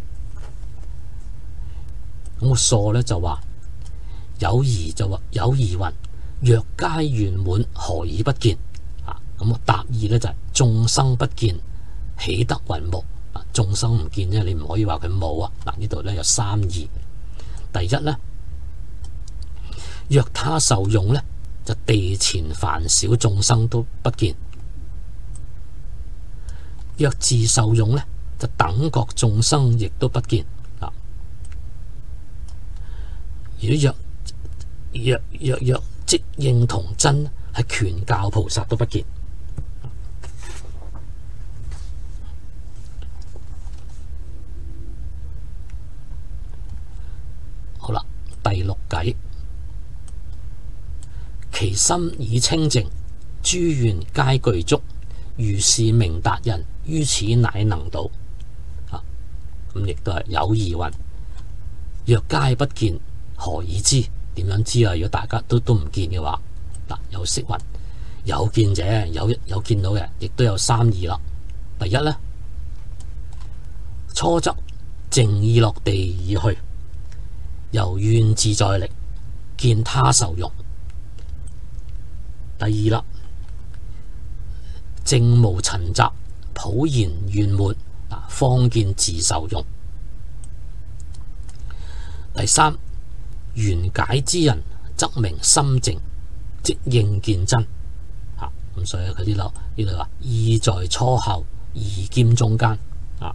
咁個疏呢就話有疑，就話有疑云：若皆圓滿，何以不見？啊，咁個答意呢就係、是、眾生不見，豈得云無？啊，眾生唔見啫，你唔可以話佢冇啊。嗱，呢度呢有三疑。第一呢，若他受用呢，就地前凡小眾生都不見；若自受用呢，就等覺眾生亦都不見。啊，如果若若若若即應同真，係權教菩薩都不見。好啦，第六偈，其心已清淨，諸願皆具足，如是明達人，於此乃能度。啊，咁亦都係有疑云：若皆不見，何以知？點樣知啊？如果大家都都唔見嘅話，嗱，有釋云：有見者，有有見到嘅，亦都有三疑啦。第一呢，初則淨意落地已去，由願自在力見他受用。第二啦，淨無塵雜，普賢圓滿，方見自受用。 第三，緣解之人則明心淨，即應見真。嚇、啊、咁所以佢呢度呢度話意在初後，意兼中間。啊，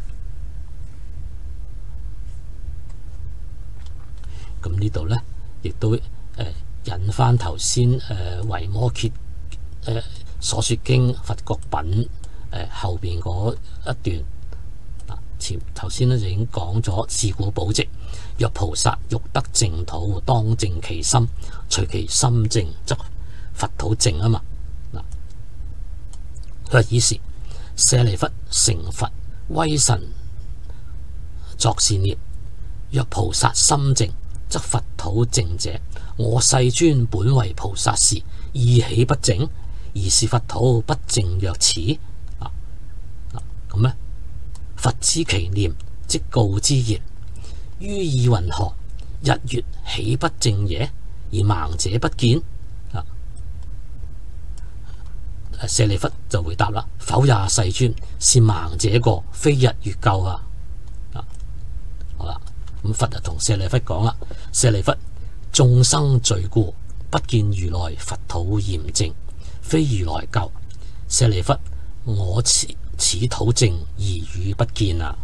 咁呢度咧亦都誒、呃、引翻頭先誒維摩詰誒所說經佛國品誒、呃、後邊嗰一段。前頭先咧就已經講咗，是故寶積，若菩薩欲得淨土，當淨其心，隨其心淨，則佛土淨啊嘛。嗱，佢話爾時舍利弗成佛威神作是念：若菩薩心淨，則佛土淨者，我世尊本為菩薩時，意豈不淨？而是佛土不淨若此。啊啊咁咧。佛知其念，即告之言：於意云何？日月豈不淨也？而盲者不見。啊，舍利弗就回答啦：否也，世尊，是盲者過，非日月垢啊！啊，好啦，咁佛就同舍利弗講啦：舍利弗，眾生罪故，不見如來佛土嚴淨，非如來垢。舍利弗，我此此土淨而汝不見啊！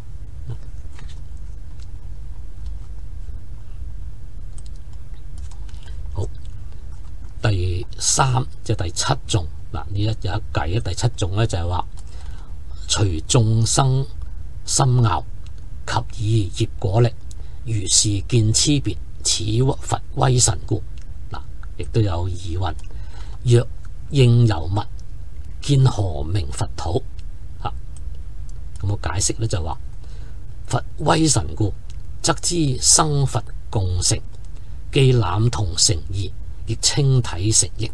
好，第三即係第七頌嗱，呢一有一計咧。第七頌咧就係話：隨眾生心樂及以業果力，如是見差別，此佛威神故。嗱，亦都有疑云：若應由物，見何名佛土？咁我解釋咧就話：佛威神故，則知生佛共成，既覽同成義，亦稱體成益。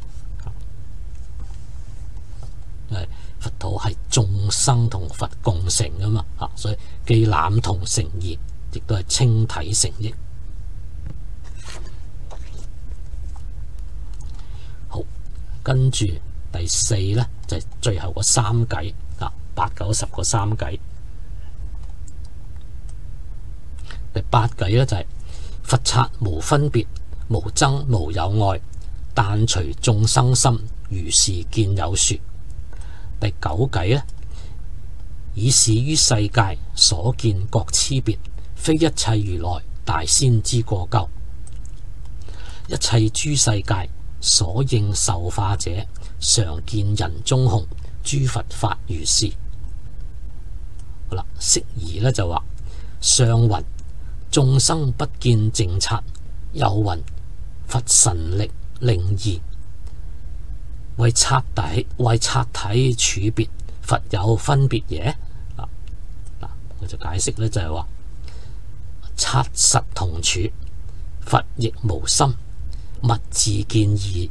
佛土係眾生同佛共成噶嘛，啊，所以既覽同成義，亦都係稱體成益。好，跟住第四咧就係、是、最後嗰三計。八九十個三計，第八計咧就係、是、佛剎無分別，無爭無有礙，但隨眾生心，如是見有殊。第九計咧，以是於世界所見各差別，非一切如來大仙之過咎。一切諸世界所應受化者，常見人中紅，諸佛法如是。好啦，釋疑咧就話：上云眾生不見淨剎，又云佛神力令異，為剎體為剎體處別，佛有分別耶？嗱嗱，我就解釋咧就係話：剎實同處，佛亦無心，物自見異。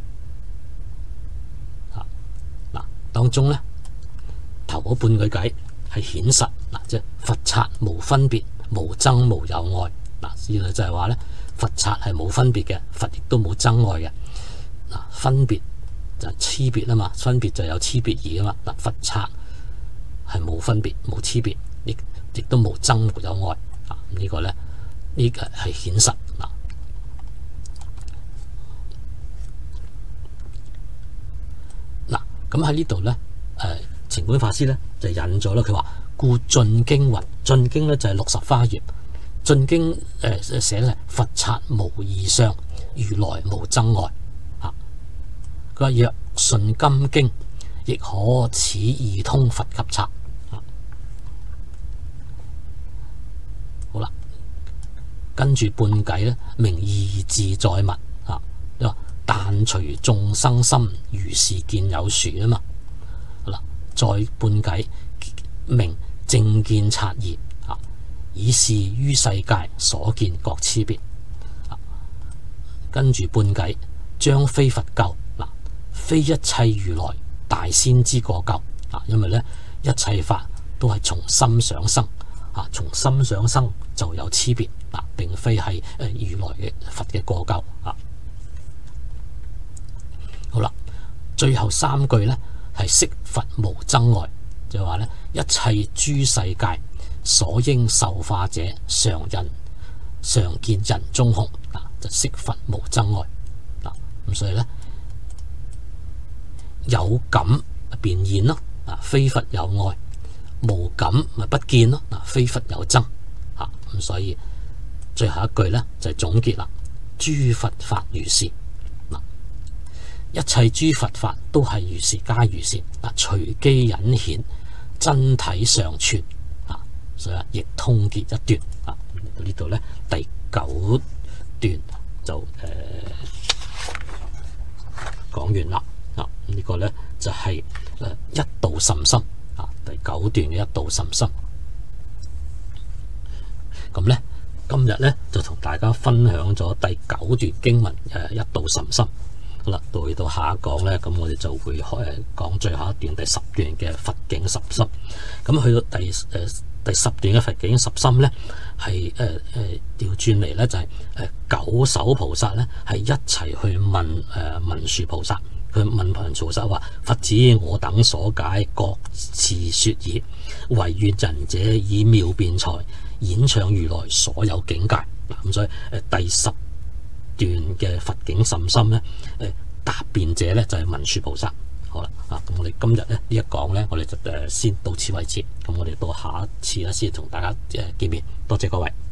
啊嗱，當中咧頭嗰半句偈係顯實嗱，即係佛剎無分別，無爭無有礙嗱。呢個就係話咧，佛剎係冇分別嘅，佛亦都冇爭礙嘅嗱。分別就係差別啊嘛，分別就有差別義啊嘛嗱。佛剎係冇分別冇差別，亦亦都冇爭無有礙啊。這個、呢個咧呢個係顯實嗱。嗱咁喺呢度咧，誒、呃，澄本法師咧就引咗啦。佢話：故進經云，進經咧就係六十花頁。進經誒寫咧，佛剎無異相，如來無爭礙。吓，佢話若順金經，亦可此義通佛及剎。好啦，跟住半偈咧，明義自在物啊，你話但隨眾生心，如是見有殊啊嘛。好啦，再半偈明正見剎義啊，以是於世界所見各差別啊。跟住半偈將非佛咎嗱，非一切如來大仙之過咎啊，因為咧一切法都係從心想生啊，從心想生就有差別啊，並非係誒如來嘅佛嘅過咎啊。好啦，最後三句咧係釋佛無爭礙，就係話咧一切諸世界所應受化者，常人常見人中紅啊，就惜佛無真愛嗱。咁所以咧，有感便現咯啊，非佛有愛；無感咪不見咯嗱，非佛有憎啊。咁所以最後一句咧就係總結啦：諸佛法如是嗱，一切諸佛法都係如是皆如是啊，隨機隱顯，真體常存啊。所以亦通結一段啊。到呢度咧，第九段就誒、呃、講完啦啊。這個、呢個咧就係、是、誒一道甚深啊，第九段嘅一道甚深。咁咧今日咧就同大家分享咗第九段經文誒一道甚深。好啦，到到下一講咧，咁我哋就會誒講最後一段第十段嘅佛境甚深。咁去到第誒、呃、第十段嘅佛境甚深咧，係誒誒調轉嚟咧，就係、是、誒九首菩薩咧係一齊去問誒、呃、文殊菩薩，佢問文殊菩薩話：佛子我等所解，各自說矣。唯願仁者以妙辯才演唱如來所有境界。咁所以誒第十段嘅佛境甚深咧，誒答辯者咧就係文殊菩薩。好啦，啊咁我哋今日咧呢一講咧，我哋就誒先到此為止。咁我哋到下一次咧先同大家誒見面。多謝各位。